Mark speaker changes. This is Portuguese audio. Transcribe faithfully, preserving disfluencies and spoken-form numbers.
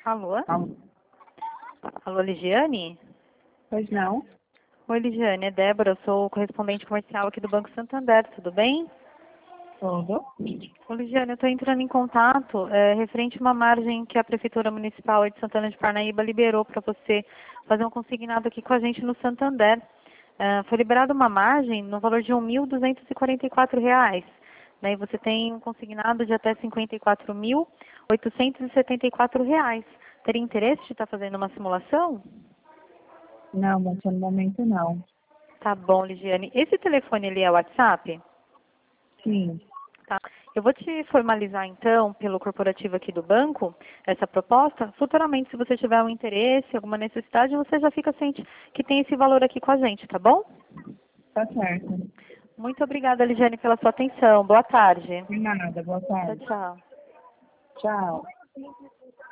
Speaker 1: Alô?
Speaker 2: Alô?
Speaker 1: Alô, Ligiane?
Speaker 2: Pois não?
Speaker 1: Oi, Ligiane, é Débora, eu sou correspondente comercial aqui do Banco Santander, tudo bem?
Speaker 2: Tudo?
Speaker 1: Ô, Ligiane, eu estou entrando em contato é, referente a uma margem que a Prefeitura Municipal de Santana de Parnaíba liberou para você fazer um consignado aqui com a gente no Santander. É, foi liberada uma margem no valor de um mil duzentos e quarenta e quatro reais. Né, e você tem um consignado de até cinquenta e quatro mil oitocentos e setenta e quatro reais. Teria interesse de estar fazendo uma simulação?
Speaker 2: Não, moça, no momento não.
Speaker 1: Tá bom, Ligiane. Esse telefone ele é WhatsApp?
Speaker 2: Sim,
Speaker 1: Tá. Eu vou te formalizar então, pelo corporativo aqui do banco, essa proposta. Futuramente, se você tiver um interesse, alguma necessidade, você já fica ciente que tem esse valor aqui com a gente, tá bom?
Speaker 2: tá certo.
Speaker 1: Muito obrigada, Ligiane, pela sua atenção. Boa tarde.
Speaker 2: De nada, boa
Speaker 1: Tchau,
Speaker 2: tarde.
Speaker 1: tchau.
Speaker 2: Tchau.